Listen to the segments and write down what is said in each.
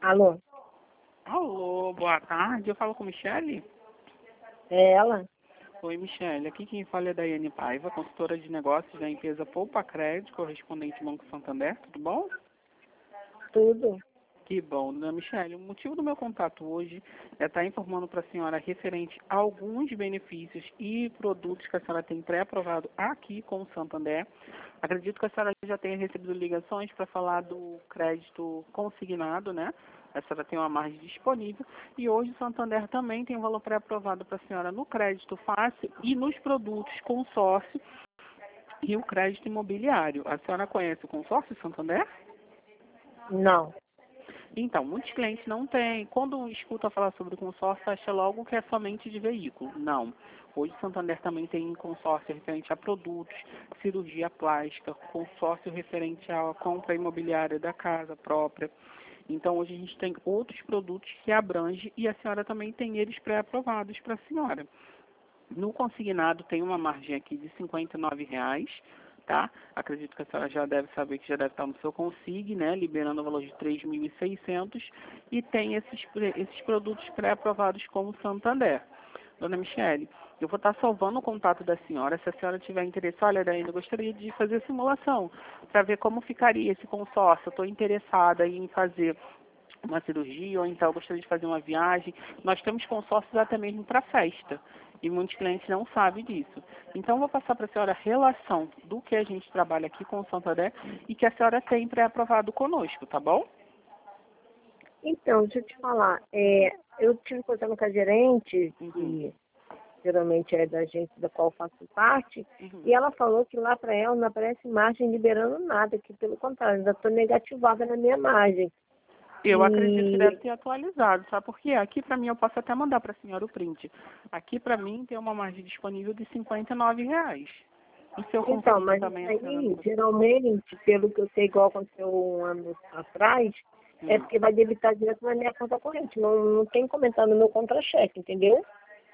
Alô? Alô, boa tarde. Eu falo com Michele? É ela? Oi, Michele. Aqui quem fala é Daiane Paiva, consultora de negócios da empresa Poupa Crédito, correspondente Banco Santander. Tudo bom? Tudo? Que bom, dona Michele. O motivo do meu contato hoje é estar informando para a senhora referente a alguns benefícios e produtos que a senhora tem pré-aprovado aqui com o Santander. Acredito que a senhora já tenha recebido ligações para falar do crédito consignado, né? A senhora tem uma margem disponível e hoje o Santander também tem um valor pré-aprovado para a senhora no crédito fácil e nos produtos consórcio e o crédito imobiliário. A senhora conhece o consórcio Santander? Não. Então, muitos clientes não têm. Quando escuta falar sobre consórcio, acha logo que é somente de veículo. Não. Hoje o Santander também tem consórcio referente a produtos, cirurgia plástica, consórcio referente à compra imobiliária da casa própria. Então, hoje a gente tem outros produtos que abrangem e a senhora também tem eles pré-aprovados para a senhora. No consignado tem uma margem aqui de R$ 59,00, tá? Acredito que a senhora já deve saber que já deve estar no seu consign, né? Liberando o valor de 3.600 e tem esses produtos pré-aprovados como o Santander. Dona Michele, eu vou estar salvando o contato da senhora. Se a senhora tiver interesse, olha, ainda gostaria de fazer a simulação para ver como ficaria esse consórcio. Eu estou interessada em fazer uma cirurgia ou então eu gostaria de fazer uma viagem. Nós temos consórcios até mesmo para festa e muitos clientes não sabem disso. Então, eu vou passar para a senhora a relação do que a gente trabalha aqui com o Santander e que a senhora tem pré-aprovado conosco, tá bom? Então, deixa eu te falar. Eu tive conversando com a gerente, Uhum, que geralmente é da agência da qual eu faço parte, uhum. e ela falou que lá para ela não aparece margem liberando nada, que pelo contrário, ainda estou negativada na minha margem. Eu acredito que deve E ter atualizado, sabe por quê? Aqui para mim, eu posso até mandar para a senhora o print. Aqui para mim tem uma margem disponível de R$ 59,00. E se eu então, conseguir mas também, isso a senhora não aí, consegue. geralmente, pelo que eu sei, igual aconteceu um ano atrás, é Hum. porque vai debitar direto na minha conta corrente. Não tem comentar no meu contra-cheque, entendeu?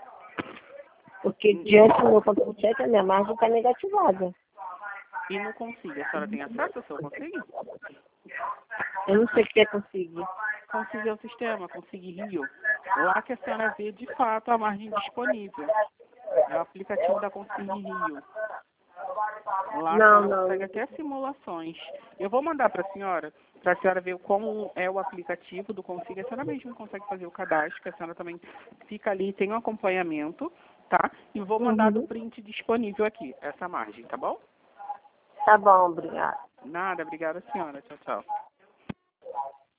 Porque diante do meu contra-cheque, a minha margem está negativada. E não consigo. A senhora tem acesso ao seu consigo? Eu não sei o que é conseguir. Consigo é o sistema, Consigo Rio. Lá que a senhora vê de fato a margem disponível. É o aplicativo da Consigo Rio. Lá a Não, senhora consegue não. até simulações. Eu vou mandar para a senhora ver como é o aplicativo do Consigo. A senhora mesmo consegue fazer o cadastro, que a senhora também fica ali, tem um acompanhamento, tá? E vou mandar do Uhum. print disponível aqui, essa margem, tá bom? Tá bom, obrigada. Nada, obrigada senhora. Tchau, tchau.